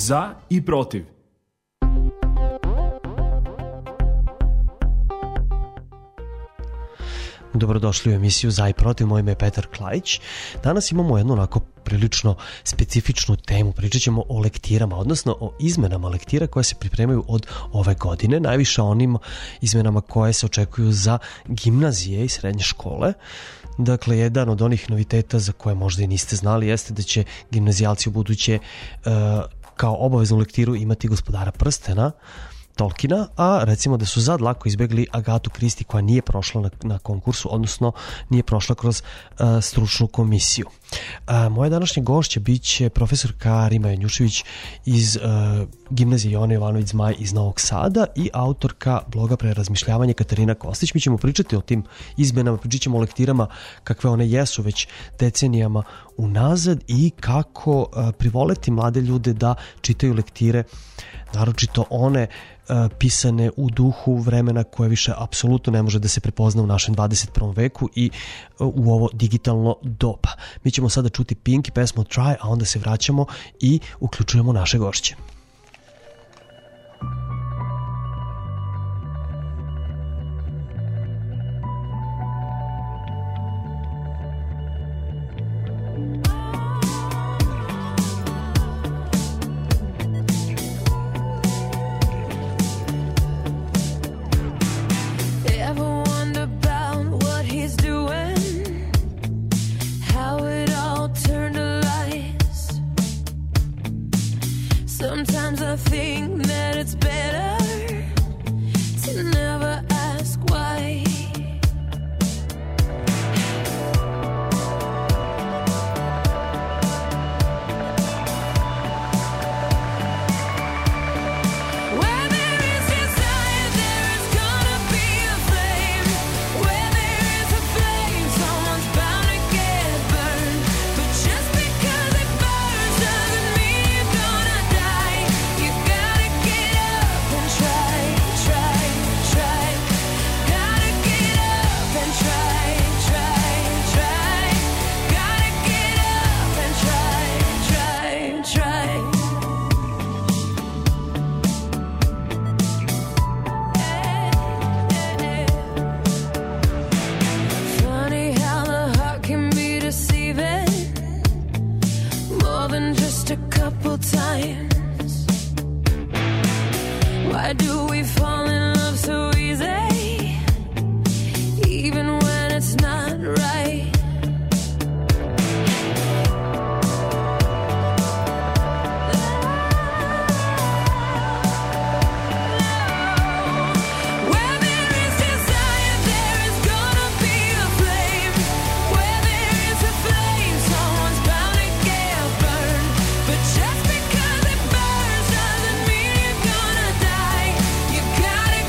Za i protiv. Dobrodošli u emisiju Za i protiv, moje ime je Petar Klajić. Danas imamo jednu onako prilično specifičnu temu. Pričat ćemo o lektirama, odnosno o izmenama lektira koje se pripremaju od ove godine, najviše onim izmenama koje se očekuju za gimnazije i srednje škole. Dakle, jedan od onih noviteta za koje možda i niste znali jeste da će gimnazijalci u buduće kao obaveznu lektiru imati Gospodara prstena Tolkiena, a recimo da su sad lako izbegli Agatu Kristi koja nije prošla na konkursu, odnosno nije prošla kroz stručnu komisiju. Moja današnja gošća bit će profesorka Rima Janjušević iz gimnazije Jovana Jovanović Zmaj iz Novog Sada i autorka bloga Prerazmišljavanje Katarina Kostić. Mi ćemo pričati o tim izmenama, pričat ćemo o lektirama kakve one jesu već decenijama unazad i kako privoleti mlade ljude da čitaju lektire, naročito one pisane u duhu vremena koje više apsolutno ne može da se prepozna u našem 21. veku i u ovo digitalno doba. Mi ćemo sada čuti Pink i pesmu Try, a onda se vraćamo i uključujemo naše gošće. Sometimes I think that it's better to never ask why. Where there is desire, there is gonna be a flame. Where there is a flame, someone's bound to get burned. But just because it burns doesn't mean you're gonna die. You gotta get up and try, try, try. Gotta get up and try, try, try. Gotta get up and try, try, try. Funny how the heart can be deceiving more than just a couple times. Why do we fall in love so easy, even when it's not right? Where there is desire, there is gonna be a flame. Where there is a flame, someone's bound to get burned. But just because it burns doesn't mean you're gonna die. You gotta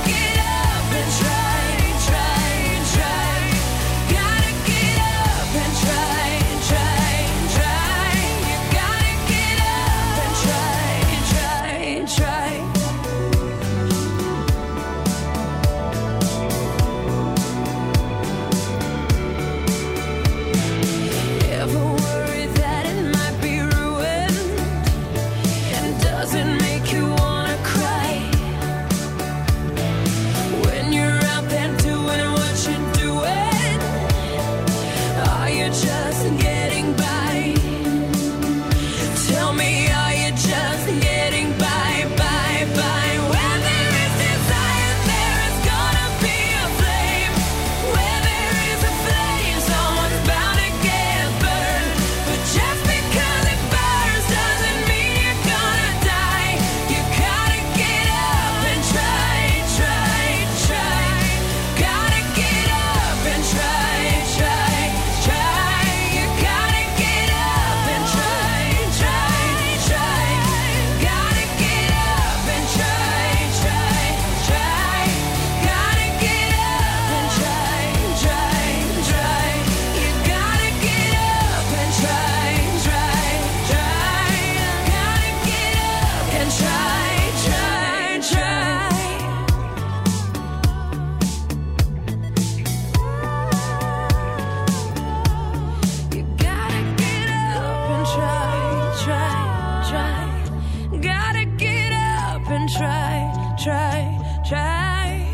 try.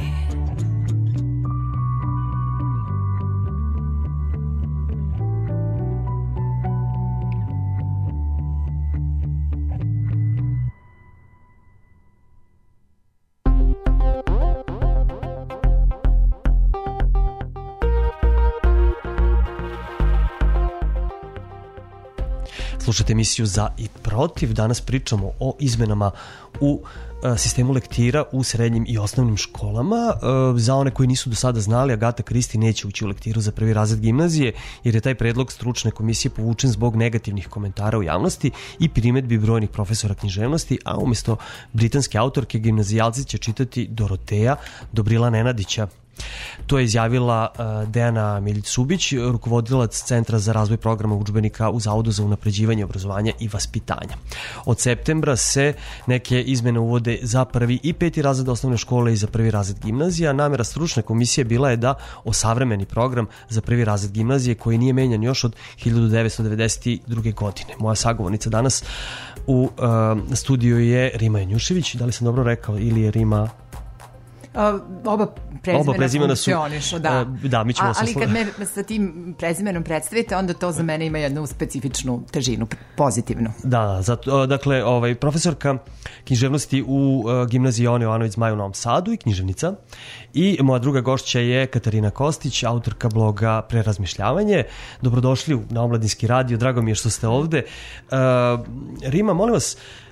Slušate emisiju Za i protiv. Danas pričamo o izmenama u sistemu lektira u srednjim i osnovnim školama. Za one koji nisu do sada znali, Agata Kristi neće ući u lektiru za prvi razred gimnazije, jer je taj predlog stručne komisije povučen zbog negativnih komentara u javnosti i primedbi brojnih profesora književnosti, a umjesto britanske autorke gimnazijalci će čitati Doroteja Dobrila Nenadića. To je izjavila Dejana Miljić-Subić, rukovodilac Centra za razvoj programa udžbenika u Zavodu za unapređivanje obrazovanja i vaspitanja. Od septembra se neke izmene uvode za prvi i peti razred osnovne škole i za prvi razred gimnazija. Namera stručne komisije bila je da osavremeni program za prvi razred gimnazije, koji nije menjan još od 1992. godine. Moja sagovornica danas u studiju je Rima Janjušević. Da li sam dobro rekao, ili je Rima... Oba prezimena funkcionišu, da. Da, mi ćemo ali kad me sa tim prezimenom predstavite, onda to za mene ima jednu specifičnu težinu, pozitivnu. Da, zato, dakle, profesorka književnosti u gimnaziji Jovan Jovanović Zmaj u Novom Sadu i književnica. I moja druga gošća je Katarina Kostić, autorka bloga Prerazmišljavanje. Dobrodošli na Omladinski radio, drago mi je što ste ovde. Rima, molim vas,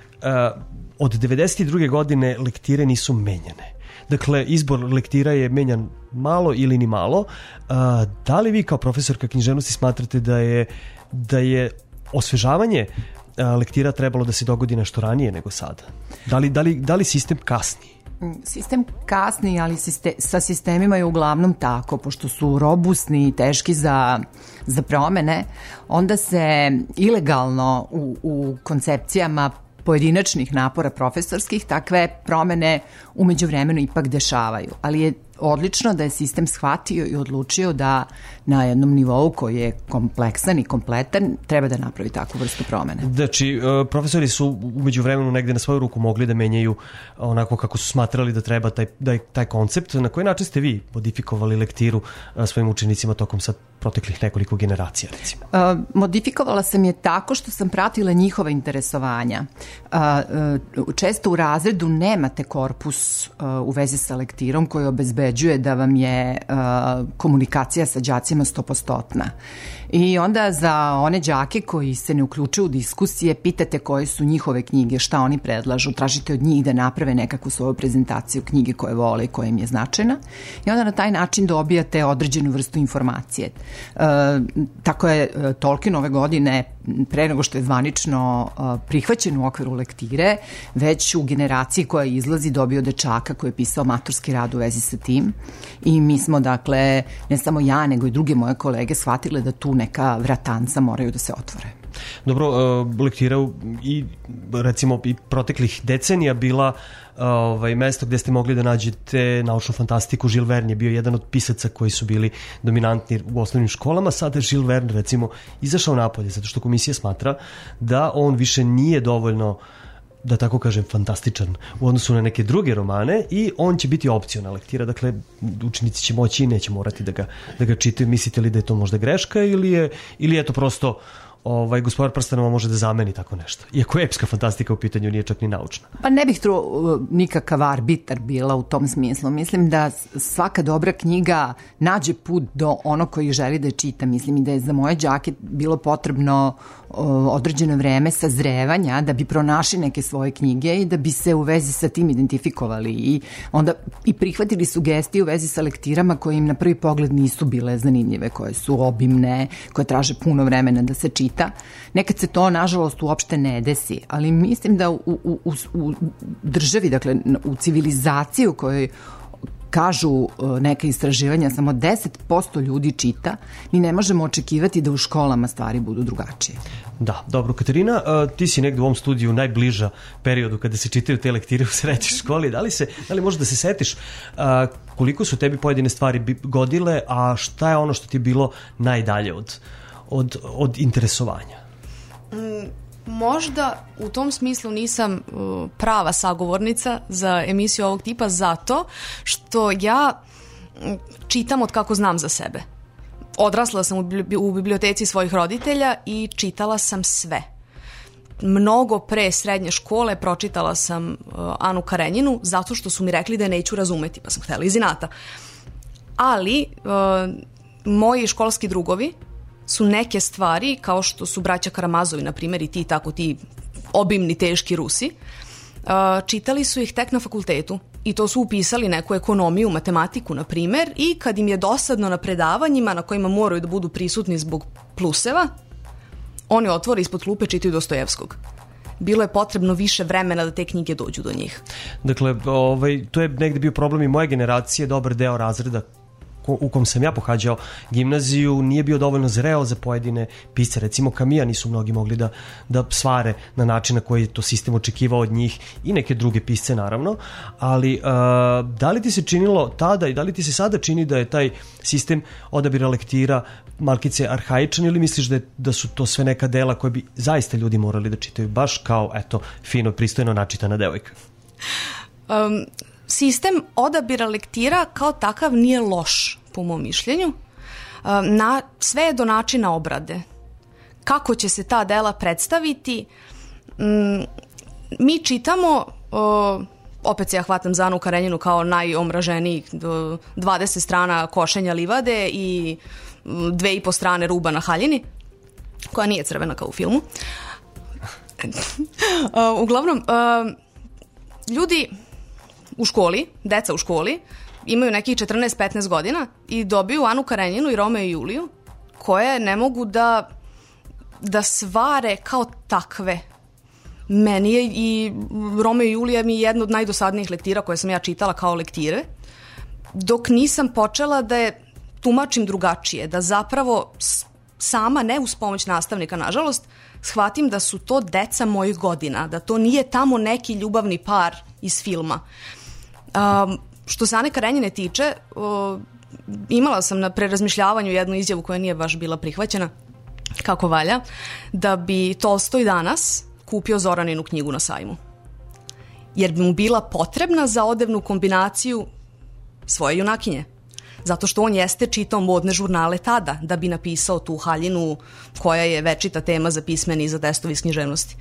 od 92. godine lektire nisu menjane. Dakle, izbor lektira je menjan malo ili ni malo. Da li vi kao profesorka književnosti smatrate da je osvežavanje lektira trebalo da se dogodi nešto ranije nego sada? Da li sistem kasni? Sistem kasni, ali sa sistemima je uglavnom tako, pošto su robustni i teški za promene, onda se ilegalno u koncepcijama pojedinačnih napora profesorskih takve promene u međuvremenu ipak dešavaju. Ali je odlično da je sistem shvatio i odlučio da na jednom nivou koji je kompleksan i kompletan treba da napravi takvu vrstu promene. Znači, profesori su u međuvremenu negde na svoju ruku mogli da menjaju onako kako su smatrali da treba taj koncept. Na koji način ste vi modifikovali lektiru svojim učenicima tokom sad proteklih nekoliko generacija, recimo? Modifikovala sam je tako što sam pratila njihova interesovanja. Često u razredu nemate korpus u vezi sa lektirom koji obezbeđuje da vam je komunikacija sa đacima 100%. I onda za one đake koji se ne uključuju u diskusije pitate koje su njihove knjige, šta oni predlažu, tražite od njih da naprave nekakvu svoju prezentaciju knjige koje vole i koja im je značajna i onda na taj način dobijate određenu vrstu informacije. Tako je Tolkien ove godine, pre nego što je zvanično prihvaćen u okviru lektire, već u generaciji koja izlazi dobio dečaka koji je pisao maturski rad u vezi sa tim i mi smo, dakle, ne samo ja nego i druge moje kolege shvatile da tu neka vratanca moraju da se otvore. Dobro, lektira i recimo i proteklih decenija bila mesto gde ste mogli da nađete naučnu fantastiku. Jules Verne je bio jedan od pisaca koji su bili dominantni u osnovnim školama. Sada je Jules Verne recimo izašao napolje zato što komisija smatra da on više nije dovoljno, da tako kažem, fantastičan u odnosu na neke druge romane i on će biti opciona lektira. Dakle, učenici će moći i neće morati da ga čitaju. Mislite li da je to možda greška ili je to prosto Gospodar prstenova može da zameni tako nešto? Iako je epska fantastika u pitanju, nije čak ni naučna. Pa ne bih nikakav arbitar bila u tom smislu. Mislim da svaka dobra knjiga nađe put do onog koji želi da je čita. Mislim i da je za moje đake bilo potrebno određeno vreme sazrevanja da bi pronašli neke svoje knjige i da bi se u vezi sa tim identifikovali i onda i prihvatili sugestije u vezi sa lektirama koje im na prvi pogled nisu bile zanimljive, koje su obimne, koje traže puno vremena da se čita. Nekad se to, nažalost, uopšte ne desi, ali mislim da u državi, dakle u civilizaciji u kojoj kažu neke istraživanja, samo 10% ljudi čita, mi ne možemo očekivati da u školama stvari budu drugačije. Da, dobro. Katarina, ti si negde u ovom studiju najbliža periodu kada se čitaju te lektire u srednjoj školi. Da li možeš da se setiš koliko su tebi pojedine stvari godile, a šta je ono što ti je bilo najdalje od interesovanja? Možda u tom smislu nisam prava sagovornica za emisiju ovog tipa zato što ja čitam od kako znam za sebe. Odrasla sam u biblioteci svojih roditelja i čitala sam sve. Mnogo pre srednje škole pročitala sam Anu Karenjinu zato što su mi rekli da je neću razumeti, pa sam htjela iz inata. Ali moji školski drugovi su neke stvari, kao što su braća Karamazovi, na primjer, i ti obimni, teški Rusi, čitali su ih tek na fakultetu i to su upisali neku ekonomiju, matematiku, na primjer, i kad im je dosadno na predavanjima na kojima moraju da budu prisutni zbog pluseva, oni otvore ispod klupe, čitaju Dostojevskog. Bilo je potrebno više vremena da te knjige dođu do njih. Dakle, to je negde bio problem i moje generacije, dobar deo razreda u kom sam ja pohađao gimnaziju nije bio dovoljno zreo za pojedine pisce. Recimo Kamija nisu mnogi mogli da svare na način na koji je to sistem očekivao od njih i neke druge pisce naravno, ali da li ti se činilo tada i da li ti se sada čini da je taj sistem odabira lektira malkice arhaičan ili misliš da su to sve neka dela koje bi zaista ljudi morali da čitaju baš kao fino, pristojno načitana devojka? Sistem odabira lektira kao takav nije loš, po mom mišljenju. Sve je do načina obrade. Kako će se ta dela predstaviti? Mi čitamo, opet se ja hvatam za Anu Karenjinu kao najomraženijih, 20 strana košenja livade i 2,5 strane ruba na haljini, koja nije crvena kao u filmu. Uglavnom, ljudi u školi, deca u školi, imaju nekih 14-15 godina i dobiju Anu Karenjinu i Romeo i Juliju, koje ne mogu da svare kao takve. Meni je i Romeo i Julija mi je jedna od najdosadnijih lektira koje sam ja čitala kao lektire, dok nisam počela da je tumačim drugačije, da zapravo sama, ne uz pomoć nastavnika, nažalost, shvatim da su to deca mojih godina, da to nije tamo neki ljubavni par iz filma. Što se Ane Karenjine tiče, imala sam na prerazmišljavanju jednu izjavu koja nije baš bila prihvaćena kako valja, da bi Tolstoj danas kupio Zoraninu knjigu na sajmu. Jer bi mu bila potrebna za odevnu kombinaciju svoje junakinje. Zato što on jeste čitao modne žurnale tada da bi napisao tu haljinu koja je večita tema za pismeni i za testovi iz književnosti.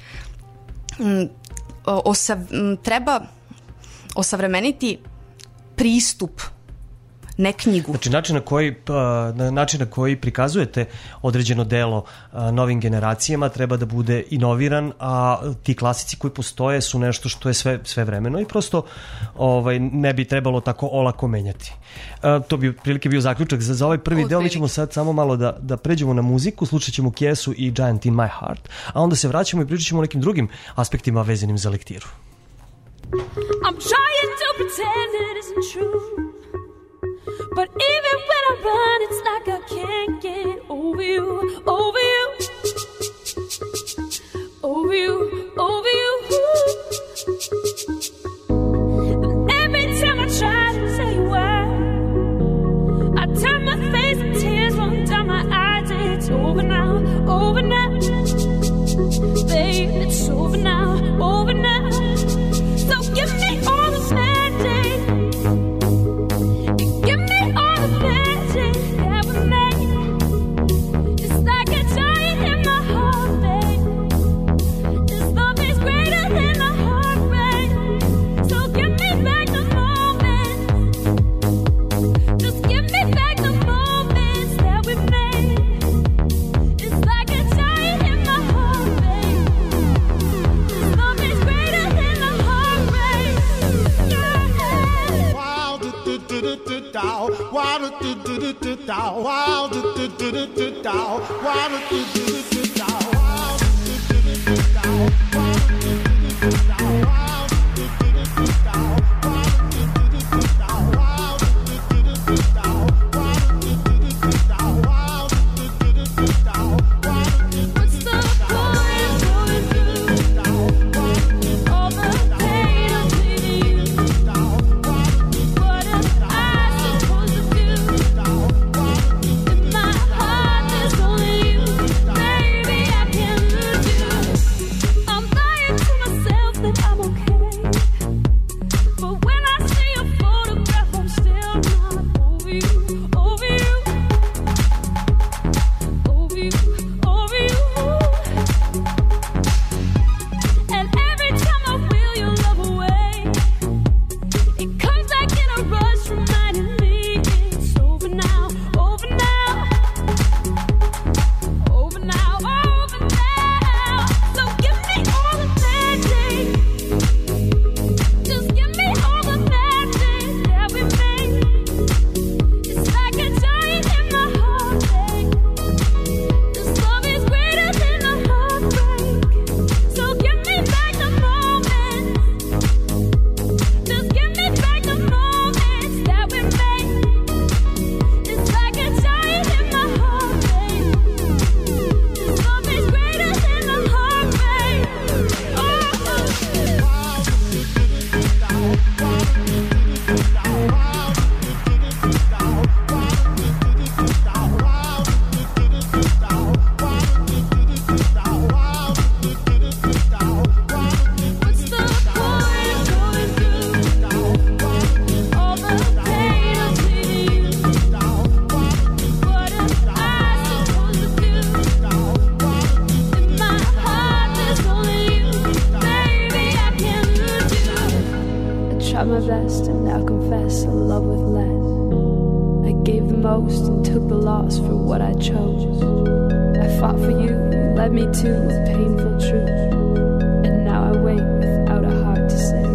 Treba osavremeniti pristup, ne knjigu. Znači način na koji prikazujete određeno delo novim generacijama treba da bude inoviran, a ti klasici koji postoje su nešto što je sve vremeno i prosto ne bi trebalo tako olako menjati. To bi prilike bio zaključak za ovaj prvi deo. Mi ćemo sad samo malo da pređemo na muziku, slušat ćemo Kjesu i Giant in My Heart, a onda se vraćamo i pričat ćemo o nekim drugim aspektima vezanim za lektiru. I'm trying to pretend it isn't true, but even when I run, it's like I can't get over you, over you, over you, over you. And every time I try to tell you why, I turn my face and tears run down my eyes. It's over now, babe, it's over now, over now. So give me all the magic, give me all the magic that we made. It's like a giant in my heart, babe. This love is greater than the heartbreak. So give me back the moment, just give me back the moments that we made. It's like a giant in my heart, babe. This love is greater than the heartbreak. Wow, do do do do do dow. Wow, do do do do do dow. Wow, do do do do do dow. Wow, do do do do do dow. Wow, do do do do dow. Wow, do do do do dow. Wow, do do do do dow. Wow, do do do dow. Wow, do do do dow. Wow, do do do dow. Wow, do do do dow. Wow, do do What's the point going through all the pain of leaving you? What am I supposed to do? In my heart there's only you. Baby, I can't lose you. I'll confess a love with less. I gave the most and took the loss for what I chose. I fought for you, you led me to a painful truth. And now I wait without a heart to say.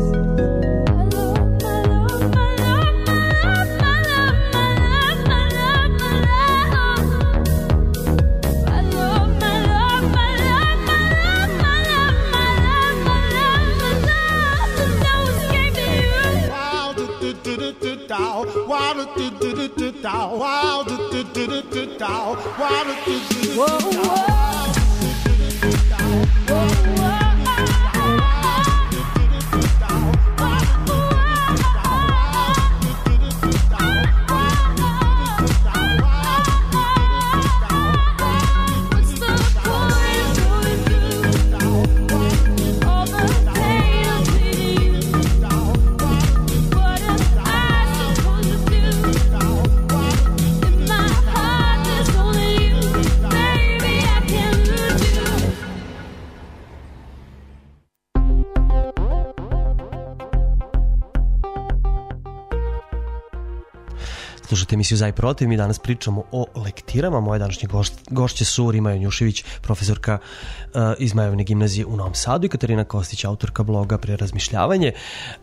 Slušajte emisiju Za i protiv, mi danas pričamo o lektirama. Moje današnje gošće su Rima Janjušević, profesorka iz Zmajevne gimnazije u Novom Sadu, i Katarina Kostić, autorka bloga Prerazmišljavanje.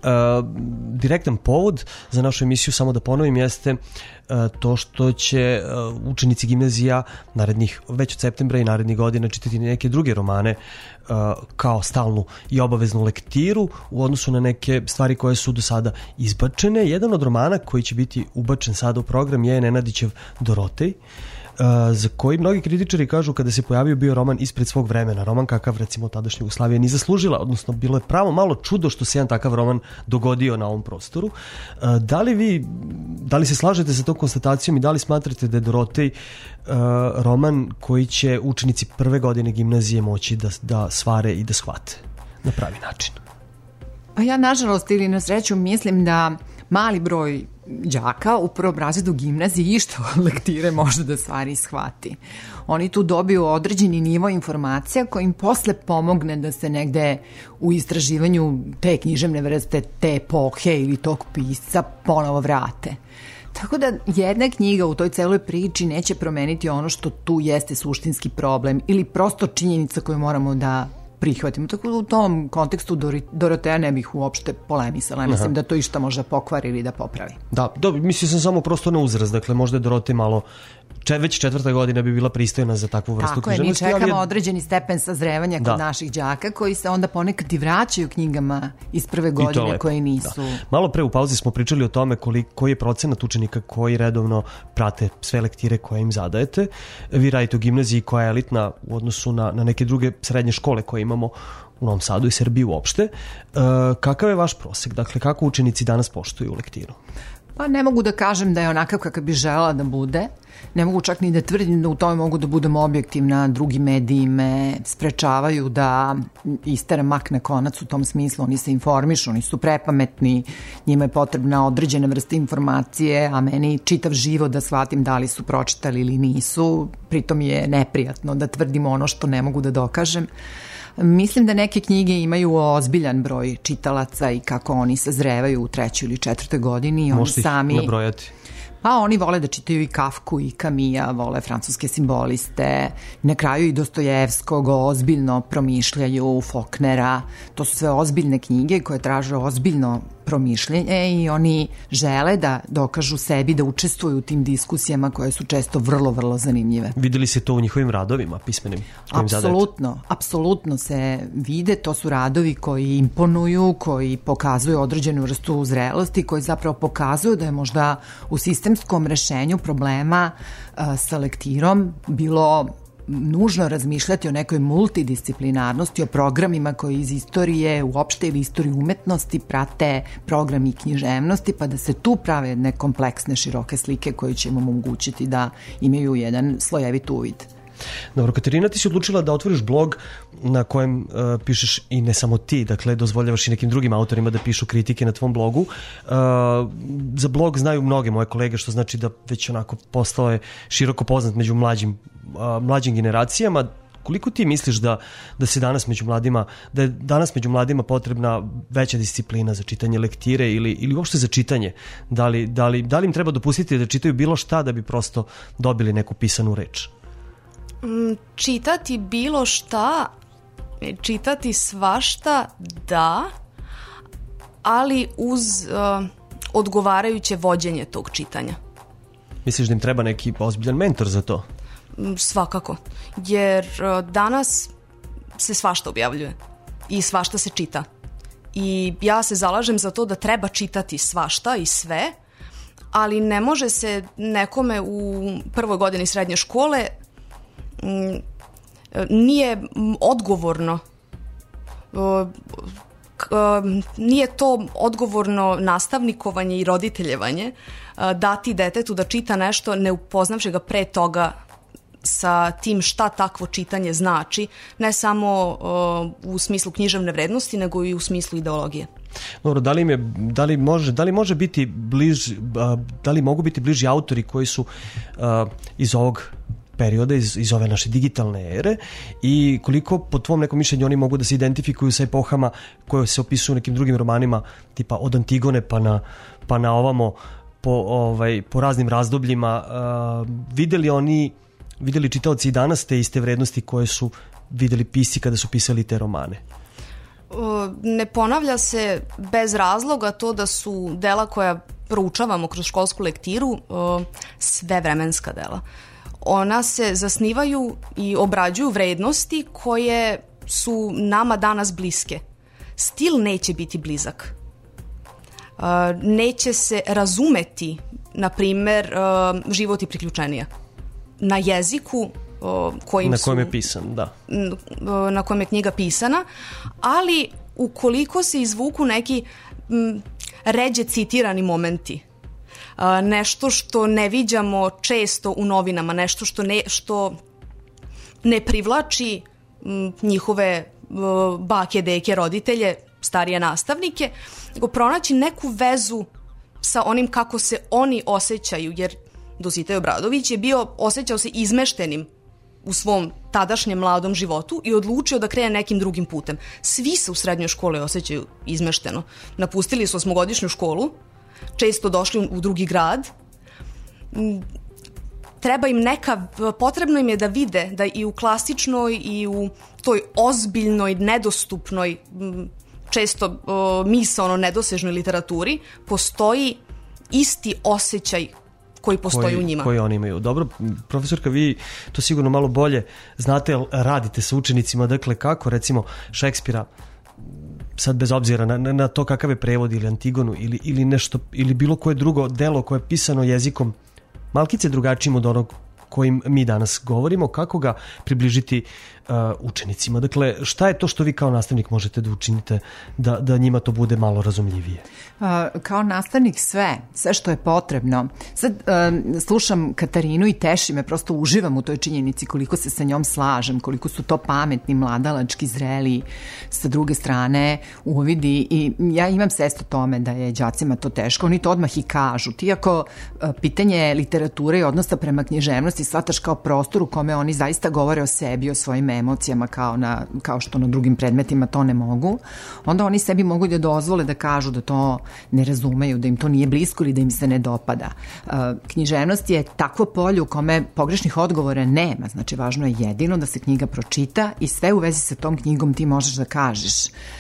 Direktan povod za našu emisiju, samo da ponovim, jeste to što će učenici gimnazija već od septembra i narednih godina čitati neke druge romane kao stalnu i obaveznu lektiru u odnosu na neke stvari koje su do sada izbačene. Jedan od romana koji će biti ubačen sada u program je Nenadićev Dorotej, za koji mnogi kritičari kažu kada se pojavio bio roman ispred svog vremena, roman kakav recimo tadašnja Jugoslavija ni zaslužila, odnosno bilo je pravo malo čudo što se jedan takav roman dogodio na ovom prostoru. Da li se slažete sa tom konstatacijom i da li smatrate da je Dorotej roman koji će učenici prve godine gimnazije moći da svare i da shvate na pravi način? Pa ja, nažalost ili na sreću, mislim da mali broj đaka u prvom razredu gimnazije išta od lektire može da stvari shvati. Oni tu dobiju određeni nivo informacija koji im posle pomogne da se negde u istraživanju te književne vrste, te epohe ili tog pisca ponovo vrate. Tako da jedna knjiga u toj celoj priči neće promeniti ono što tu jeste suštinski problem ili prosto činjenica koju moramo da prihvatimo. Tako da u tom kontekstu Doroteja ne bih uopšte polemisala. Mislim da to išta može pokvari ili da popravi. Da, mislio sam samo prosto na uzrast. Dakle, možda je Dorotej malo već 4. godina bi bila pristojna za takvu vrstu književnosti. Tako je, mi čekamo određen stepen sazrevanja kod naših đaka koji se onda ponekad i vraćaju knjigama iz prve godine koje nisu... Da. Malo pre u pauzi smo pričali o tome koji je procenat učenika koji redovno prate sve lektire koje im zadajete. Vi radite u gimnaziji koja je elitna u odnosu na neke druge srednje škole koje imamo u Novom Sadu i Srbiji uopšte. Kakav je vaš prosek? Dakle, kako učenici danas poštuju lektiru? Pa ne mogu da kažem da je onakav kakav bi žela da bude. Ne mogu čak ni da tvrdim da u tome mogu da budem objektivna. Drugi mediji me sprečavaju da isteram mak na konac u tom smislu. Oni se informišu, oni su prepametni, njima je potrebna određena vrsta informacije, a meni čitav život da shvatim da li su pročitali ili nisu. Pritom je neprijatno da tvrdim ono što ne mogu da dokažem. Mislim da neke knjige imaju ozbiljan broj čitalaca i kako oni sazrevaju u 3. ili 4. godini. Možete ih nabrojati? Pa oni vole da čitaju i Kafku i Kamija, vole francuske simboliste, na kraju i Dostojevskog, ozbiljno promišljaju, Faulknera. To su sve ozbiljne knjige koje traže ozbiljno promišljenje i oni žele da dokažu sebi da učestvuju u tim diskusijama koje su često vrlo, vrlo zanimljive. Videli se to u njihovim radovima pismenim? Apsolutno se vide. To su radovi koji imponuju, koji pokazuju određenu vrstu zrelosti, koji zapravo pokazuju da je možda u sistemskom rešenju problema sa lektirom bilo nužno razmišljati o nekoj multidisciplinarnosti, o programima koji iz istorije uopšte ili istorije umetnosti prate programi književnosti, pa da se tu prave jedne kompleksne, široke slike koje će im omogućiti da imaju jedan slojevit uvid. Dobro, Katarina, ti si odlučila da otvoriš blog na kojem pišeš i ne samo ti, dakle dozvoljavaš i nekim drugim autorima da pišu kritike na tvom blogu. Za blog znaju mnoge moje kolege, što znači da već onako postao je široko poznat među mlađim generacijama Koliko ti misliš da se danas među mladima, da je danas među mladima potrebna veća disciplina za čitanje lektire ili uopšte za čitanje? Da li im treba dopustiti da čitaju bilo šta da bi prosto dobili neku pisanu reč? Čitati bilo šta, čitati svašta, da, ali uz odgovarajuće vođenje tog čitanja. Misliš da im treba neki ozbiljan mentor za to? Svakako, jer danas se svašta objavljuje i svašta se čita. I ja se zalažem za to da treba čitati svašta i sve, ali ne može se nekome u prvoj godini srednje škole nije odgovorno, nije to odgovorno nastavnikovanje i roditeljevanje dati detetu da čita nešto ne upoznavši ga pre toga sa tim šta takvo čitanje znači, ne samo u smislu književne vrednosti, nego i u smislu ideologije. Dobro, da li može biti da li mogu biti bliži autori koji su iz ovog perioda, iz ove naše digitalne ere, i koliko po tvom nekom mišljenju oni mogu da se identifikuju sa epohama koje se opisuju nekim drugim romanima, tipa od Antigone pa na ovamo po raznim razdobljima. Videli čitaoci i danas te iste vrednosti koje su videli pisci kada su pisali te romane? Ne ponavlja se bez razloga to da su dela koja proučavamo kroz školsku lektiru sve vremenska dela. Ona se zasnivaju i obrađuju vrednosti koje su nama danas bliske. Stil neće biti blizak. Neće se razumeti, na primer, Život i priključenija. Na jeziku na kojem je pisan, da. Na kojem je knjiga pisana, ali ukoliko se izvuku neki ređe citirani momenti, nešto što ne viđamo često u novinama, nešto što ne privlači njihove bake, deke, roditelje, starije nastavnike, nego pronaći neku vezu sa onim kako se oni osjećaju, jer Dositej Obradović je osjećao se izmeštenim u svom tadašnjem mladom životu i odlučio da krene nekim drugim putem. Svi se u srednjoj školi osjećaju izmešteno. Napustili su 8-godišnju školu, često došli u drugi grad. Potrebno im je da vide da i u klasičnoj i u toj ozbiljnoj, nedostupnoj, često misaono nedosežnoj literaturi postoji isti osjećaj koji postoji u njima. Koji oni imaju. Dobro, profesorka, vi to sigurno malo bolje znate, radite sa učenicima, dakle kako recimo Šekspira, sad bez obzira na to kakav je prevod ili Antigonu ili nešto, ili bilo koje drugo delo koje je pisano jezikom malkice drugačijim od onog kojim mi danas govorimo, kako ga približiti učenicima? Dakle, šta je to što vi kao nastavnik možete da učinite da njima to bude malo razumljivije? Kao nastavnik sve što je potrebno. Sad slušam Katarinu i teši me, prosto uživam u toj činjenici koliko se sa njom slažem, koliko su to pametni, mladalački, zreli, sa druge strane uvidi, i ja imam svest o tome da je đacima to teško, oni to odmah i kažu. Ti ako pitanje literature i odnosa prema književnosti shvataš kao prostor u kome oni zaista govore o sebi, o svojim emocijama kao što na drugim predmetima to ne mogu, onda oni sebi mogu da dozvole da kažu da to ne razumeju, da im to nije blisko ili da im se ne dopada. Književnost je takvo polje u kome pogrešnih odgovora nema, znači važno je jedino da se knjiga pročita i sve u vezi sa tom knjigom ti možeš da kažeš.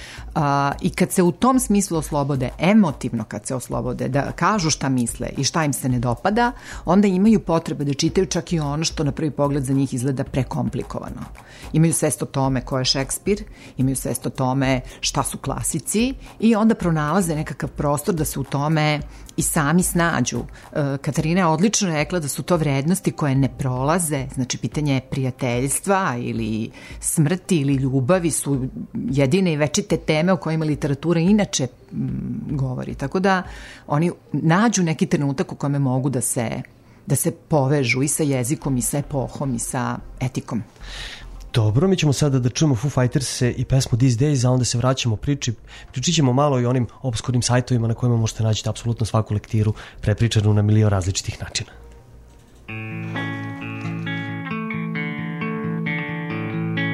I kad se u tom smislu oslobode, emotivno kad se oslobode, da kažu šta misle i šta im se ne dopada, onda imaju potrebe da čitaju čak i ono što na prvi pogled za njih izgleda prekomplikovano. Imaju svest o tome ko je Šekspir, imaju svest o tome šta su klasici i onda pronalaze nekakav prostor da se u tome i sami snađu. Katarina je odlično rekla da su to vrednosti koje ne prolaze, znači pitanje prijateljstva ili smrti ili ljubavi su jedine i večite teme o kojima literatura inače govori. Tako da oni nađu neki trenutak u kome mogu da se povežu i sa jezikom i sa epohom i sa etikom. Dobro, mi ćemo sada da čujemo Foo Fighters i pesmu These Days, a onda se vraćamo pričat ćemo malo i onim obskurnim sajtovima na kojima možete naći apsolutno svaku lektiru prepričanu na milion različitih načina.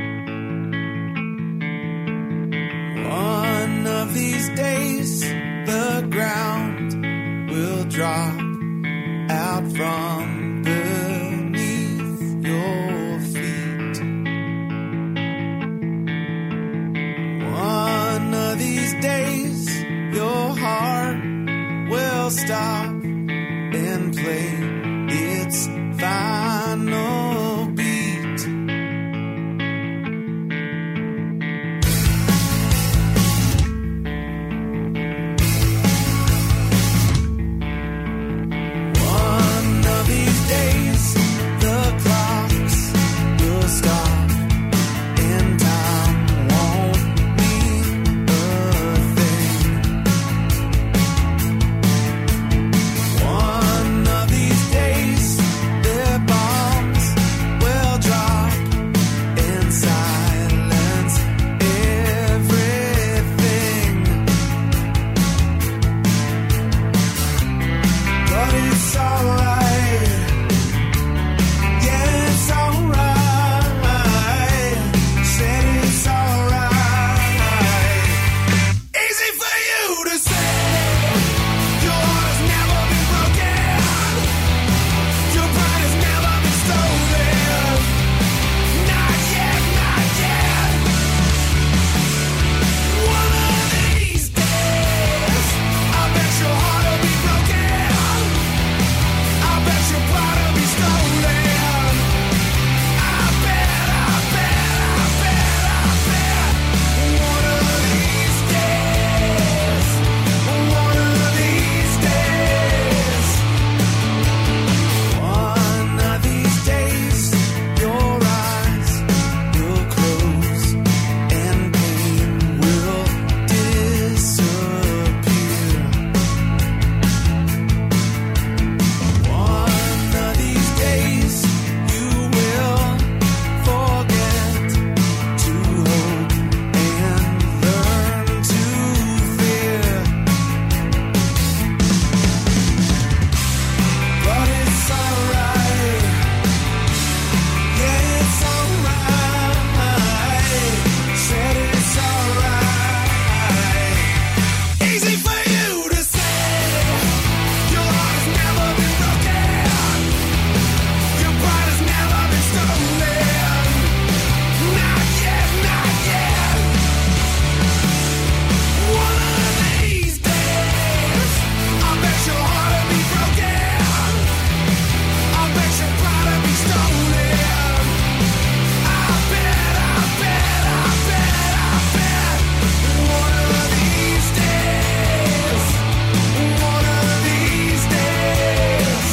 drop out from beneath your feet. One of these days, your heart will stop and play its final beat. One of these days, the clocks will stop and time won't mean a thing. One of these days, their bombs will drop and silence everything. But it's alright. Yeah, it's alright. Said it's alright. Easy for you to say. Your heart has never been broken. Your pride has never been stolen. Not yet, not yet. One of these days, I bet your heart will be broken. I bet your pride will be stolen. I bet, I bet, I bet, I bet. One of these days, one of these days, one of these days, your eyes will close and pain will disappear. One of these days, you will forget to hope and learn to fear. But it's alright. Yeah, it's alright. Said it's alright. Easy for you to say. Your heart has never been broken. Your pride has never been stolen. Not yet, not yet. One of these days, I bet your heart will be broken. I bet your pride will be stolen. I bet, I bet, I bet, I bet. One of these days, one of these days.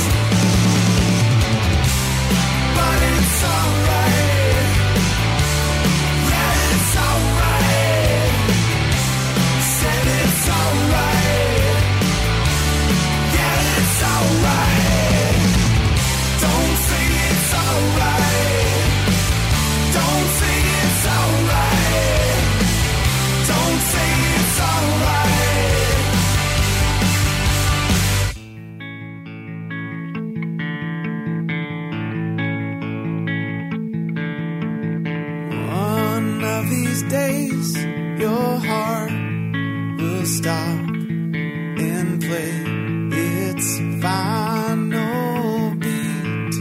But it's alright. Yeah, it's alright. Said it's alright. Yeah, it's alright. Don't say it's alright. Don't say it's alright. Don't say it's alright. One of these days, your heart will stop and play its final beat.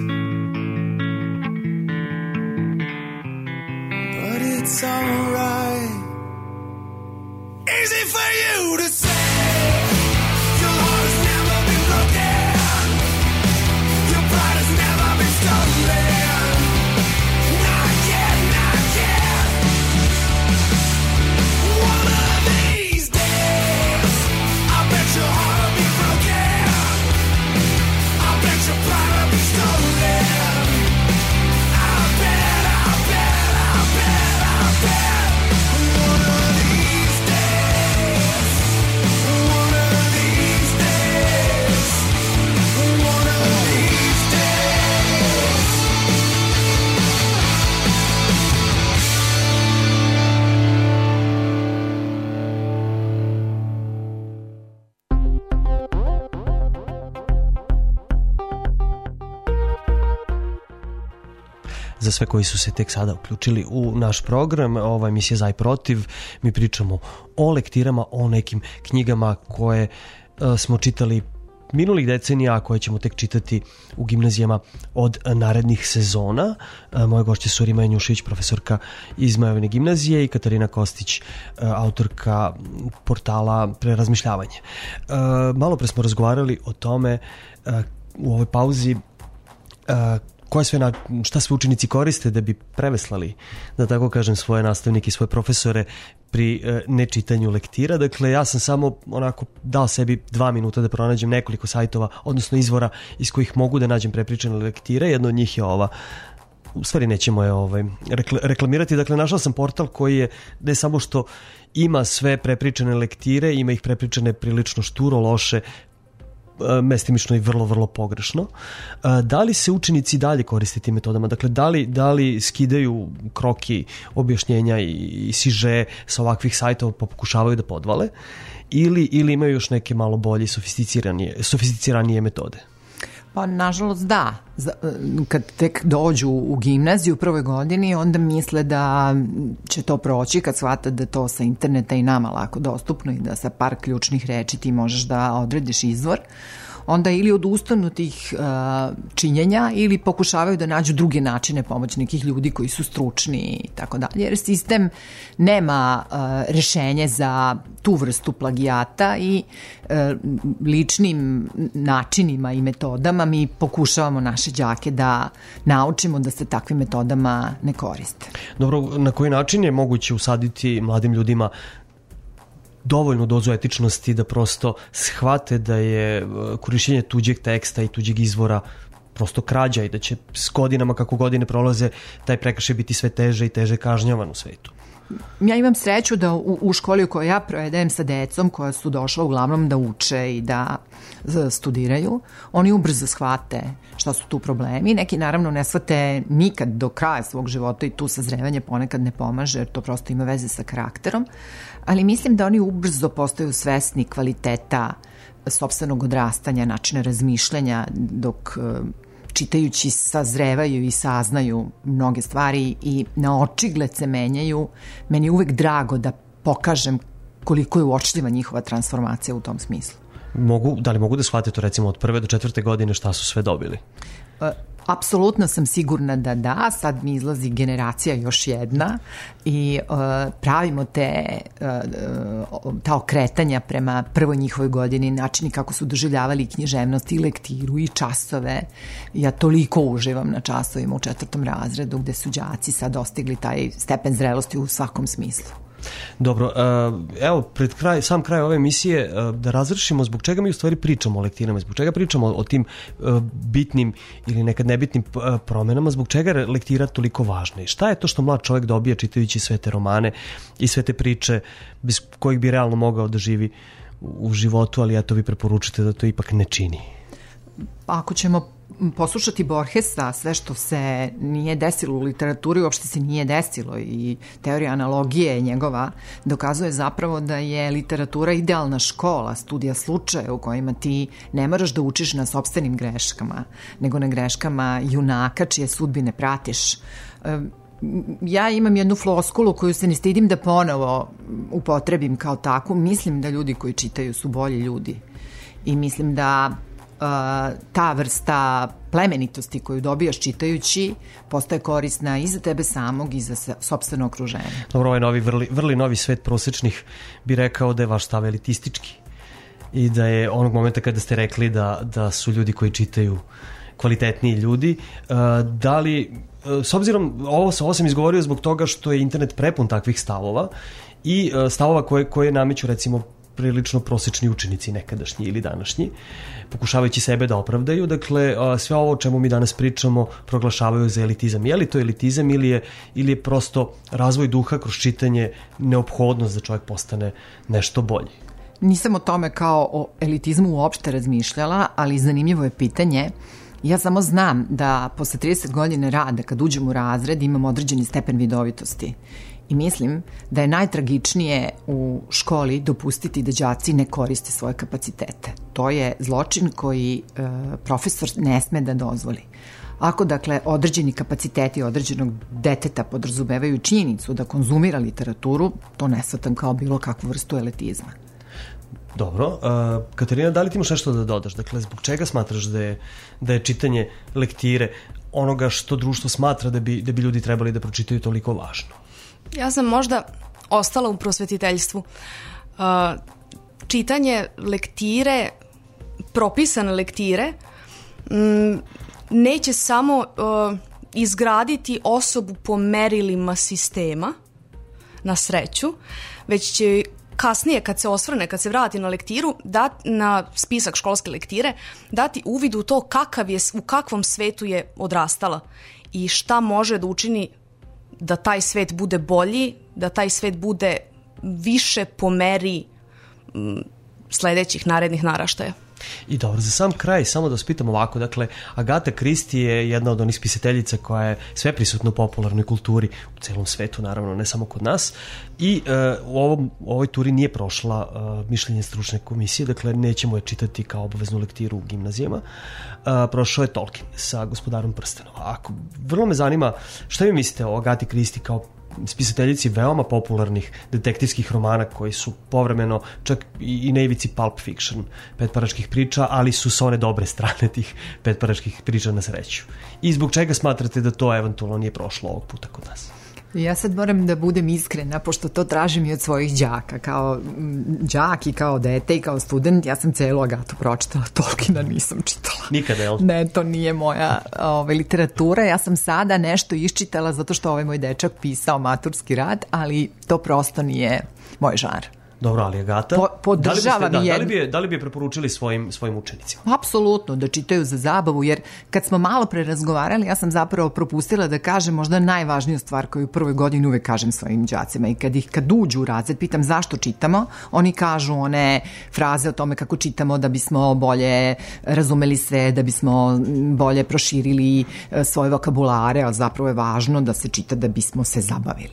But it's alright. Easy for you to say. Your heart has never been broken. Your pride has never been stolen. Not yet, not yet. One of these days, I bet your heart will be broken. I bet your pride will be stolen. I bet, I bet, I bet, I bet. One of these days, one of these days, one of these days. Za sve koji su se tek sada uključili u naš program, ova emisija Za i protiv, mi pričamo o lektirama, o nekim knjigama koje smo čitali minulih decenija, a koje ćemo tek čitati u gimnazijama od narednih sezona. Moje gošće su Rima Janjušević, profesorka iz Zmajevine gimnazije, i Katarina Kostić, autorka portala Prerazmišljavanje. Malo pre smo razgovarali o tome u ovoj pauzi šta sve učenici koriste da bi preveslali, da tako kažem, svoje nastavnike i svoje profesore pri nečitanju lektira. Dakle, ja sam samo onako dao sebi 2 minuta da pronađem nekoliko sajtova, odnosno izvora iz kojih mogu da nađem prepričane lektire. Jedno od njih je ova, u stvari nećemo je reklamirati. Dakle, našao sam portal koji je ne samo što ima sve prepričane lektire, ima ih prepričane prilično šturo, loše, mestimično i vrlo, vrlo pogrešno. Da li se učenici dalje koriste tim metodama? Dakle, da li skidaju kroki, objašnjenja i siže sa ovakvih sajtova pa pokušavaju da podvale, ili imaju još neke malo bolje, sofisticiranije metode? Pa, nažalost, da. Kad tek dođu u gimnaziju u prvoj godini, onda misle da će to proći kad shvata da to sa interneta i nama lako dostupno i da sa par ključnih reči ti možeš da odrediš izvor. Onda ili odustanu tih činjenja ili pokušavaju da nađu druge načine pomoći nekih ljudi koji su stručni i tako dalje. Jer sistem nema rešenje za tu vrstu plagijata i ličnim načinima i metodama mi pokušavamo naše đake da naučimo da se takvim metodama ne koriste. Dobro, na koji način je moguće usaditi mladim ljudima dovoljnu dozu etičnosti da prosto shvate da je korišćenje tuđeg teksta i tuđeg izvora prosto krađa i da će s godinama, kako godine prolaze, taj prekršaj biti sve teže i teže kažnjavan u svetu? Ja imam sreću da u školi u kojoj ja provedajem sa decom koja su došla uglavnom da uče i da studiraju, oni ubrzo shvate šta su tu problemi. Neki naravno ne shvate nikad do kraja svog života i tu sazrevanje ponekad ne pomaže jer to prosto ima veze sa karakterom, ali mislim da oni ubrzo postaju svesni kvaliteta sopstvenog odrastanja, načina razmišljanja, dok čitajući sazrevaju i saznaju mnoge stvari i na očigled se menjaju. Meni je uvek drago da pokažem koliko je uočljiva njihova transformacija u tom smislu. Da li mogu da shvate to recimo od 1. do 4. godine šta su sve dobili? Apsolutno sam sigurna da da. Sad mi izlazi generacija još jedna i pravimo ta okretanja prema prvoj njihovoj godini, načini kako su doživljavali književnost i lektiru i časove. Ja toliko uživam na časovima u 4. razredu gde su đaci sad dostigli taj stepen zrelosti u svakom smislu. Dobro, evo, pred sam kraj ove emisije da razrešimo zbog čega mi u stvari pričamo o lektirama, zbog čega pričamo o tim bitnim ili nekad nebitnim promenama, zbog čega je lektira toliko važna i šta je to što mlad čovjek dobija čitajući sve te romane i sve te priče bez kojih bi realno mogao da živi u životu, ali eto vi preporučite da to ipak ne čini. Ako ćemo poslušati Borgesa, sve što se nije desilo u literaturi uopšte se nije desilo i teorija analogije njegova dokazuje zapravo da je literatura idealna škola, studija slučaja u kojima ti ne moraš da učiš na sopstvenim greškama, nego na greškama junaka čije sudbine pratiš. Ja imam jednu floskulu koju se ne stidim da ponovo upotrebim kao takvu. Mislim da ljudi koji čitaju su bolji ljudi i mislim da ta vrsta plemenitosti koju dobijaš čitajući postaje korisna i za tebe samog i za sopstveno okruženje. Dobro, ovaj novi, vrli novi svet prosečnih bi rekao da je vaš stav elitistički i da je onog momenta kada ste rekli da su ljudi koji čitaju kvalitetniji ljudi, da li, s obzirom, ovo sam izgovorio zbog toga što je internet prepun takvih stavova i stavova koje nameću recimo prilično prosečni učenici nekadašnji ili današnji, pokušavajući sebe da opravdaju. Dakle, sve ovo o čemu mi danas pričamo proglašavaju za elitizam. Je li to elitizam ili je prosto razvoj duha kroz čitanje neophodnost da čovjek postane nešto bolji? Nisam o tome kao o elitizmu uopšte razmišljala, ali zanimljivo je pitanje. Ja samo znam da posle 30 godina rada, kad uđem u razred, imam određeni stepen vidovitosti. I mislim da je najtragičnije u školi dopustiti da đaci ne koriste svoje kapacitete. To je zločin koji profesor ne sme da dozvoli. Ako, dakle, određeni kapaciteti određenog deteta podrazumevaju činjenicu da konzumira literaturu, to ne shvatam kao bilo kakvu vrstu elitizma. Dobro. Katarina, da li ti imaš nešto da dodaš? Dakle, zbog čega smatraš da je čitanje lektire onoga što društvo smatra da bi ljudi trebali da pročitaju toliko važno? Ja sam možda ostala u prosvetiteljstvu. Čitanje lektire, propisane lektire, neće samo izgraditi osobu po merilima sistema, na sreću, već će kasnije kad se osvrne, kad se vrati na lektiru, na spisak školske lektire, dati uvid u to u kakvom svetu je odrastala i šta može da učini da taj svet bude bolji, da taj svet bude više po meri sledećih narednih naraštaja. I dobro, za sam kraj, samo da vas pitam ovako, dakle, Agata Christie je jedna od onih spisateljica koja je sveprisutna u popularnoj kulturi u celom svetu, naravno, ne samo kod nas, i u ovoj turi nije prošla mišljenje stručne komisije, dakle, nećemo je čitati kao obaveznu lektiru u gimnazijama. Prošao je Tolkien sa Gospodarom prstenova. Vrlo me zanima, šta vi mislite o Agati Christie kao spisateljici veoma popularnih detektivskih romana koji su povremeno čak i na ivici pulp fiction petparačkih priča, ali su sa one dobre strane tih petparačkih priča na sreću. I zbog čega smatrate da to eventualno nije prošlo ovog puta kod nas? Ja sad moram da budem iskrena, pošto to tražim i od svojih đaka. Kao đak i kao dete i kao student, ja sam celu Agatu pročitala, Tolkiena nisam čitala. Nikada, jel? Ne, to nije moja literatura. Ja sam sada nešto iščitala zato što ovaj moj dečak pisao maturski rad, ali to prosto nije moj žar. Dobro, ali Agata, podržavam da li bi je preporučili svojim učenicima? Apsolutno, da čitaju za zabavu, jer kad smo malo pre razgovarali, ja sam zapravo propustila da kažem možda najvažniju stvar koju u prvoj godini uvek kažem svojim đacima, i kad uđu u razred, pitam zašto čitamo, oni kažu one fraze o tome kako čitamo da bismo bolje razumeli sve, da bismo bolje proširili svoje vokabulare, a zapravo je važno da se čita da bismo se zabavili.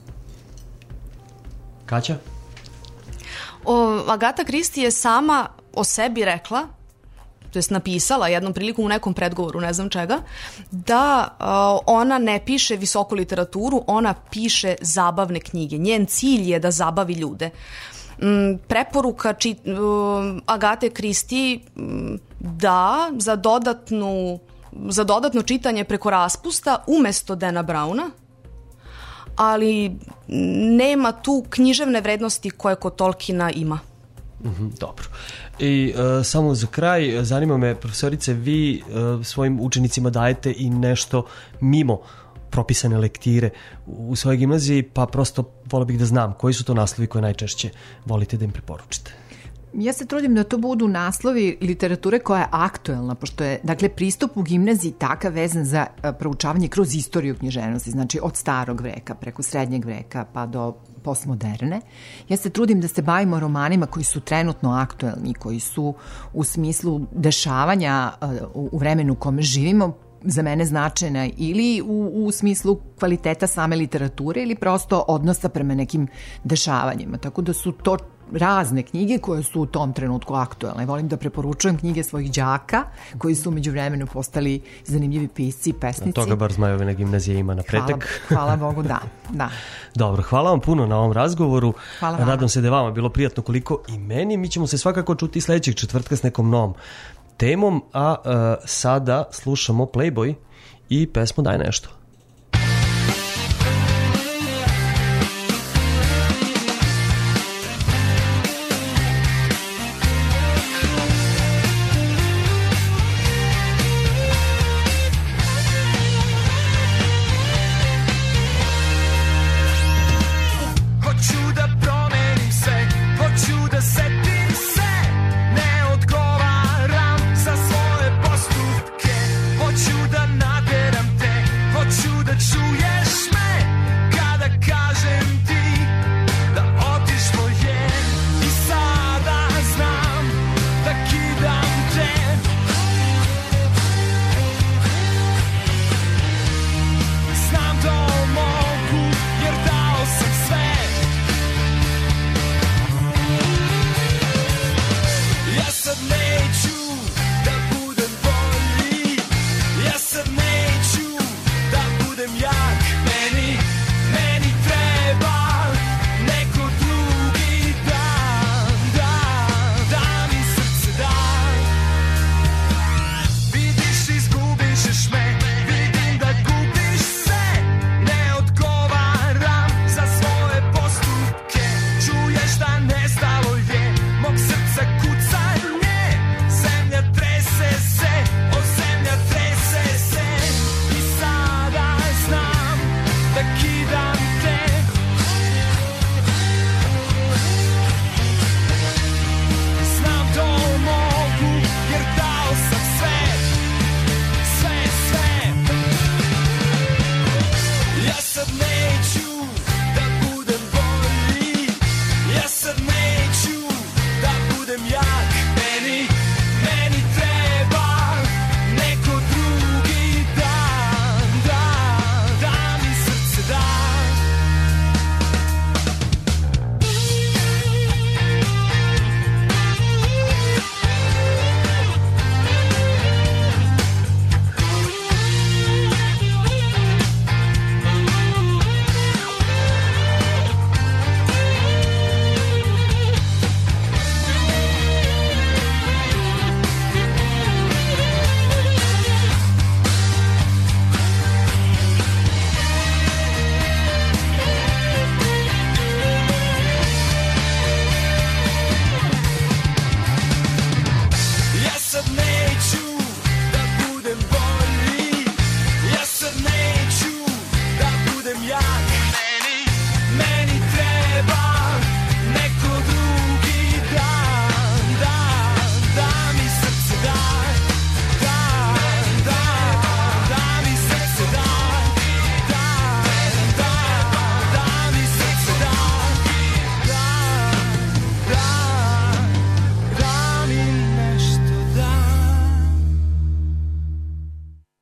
Kaća? Agata Christie je sama o sebi rekla, to jest napisala jednom prilikom u nekom predgovoru, ne znam čega, da ona ne piše visoku literaturu, ona piše zabavne knjige. Njen cilj je da zabavi ljude. Preporuka Agate Christie da za dodatno čitanje preko raspusta umesto Dana Browna, ali nema tu književne vrednosti koje kod Tolkiena ima. Dobro. I samo za kraj, zanima me, profesorice, vi svojim učenicima dajete i nešto mimo propisane lektire u svojoj gimnaziji, pa prosto volio bih da znam koji su to naslovi koje najčešće volite da im preporučite. Ja se trudim da to budu naslovi literature koja je aktuelna, pošto je, dakle, pristup u gimnaziji takav vezan za proučavanje kroz istoriju književnosti, znači od starog veka, preko srednjeg veka pa do postmoderne. Ja se trudim da se bavimo romanima koji su trenutno aktuelni, koji su u smislu dešavanja u vremenu u kome živimo, za mene značajna ili u smislu kvaliteta same literature ili prosto odnosa prema nekim dešavanjima. Tako da su to razne knjige koje su u tom trenutku aktuelne. Volim da preporučujem knjige svojih đaka koji su umeđu vremenu postali zanimljivi pisci i pesnici. Toga bar Zmajovina gimnazija ima na pretek. Hvala Bogu, da. Dobro, hvala vam puno na ovom razgovoru. Hvala vam. Nadam se da je vama bilo prijatno koliko i meni. Mi ćemo se svakako čuti sledećeg četvrtka s nekom novom temom, a sada slušamo Playboy i pesmu Daj nešto.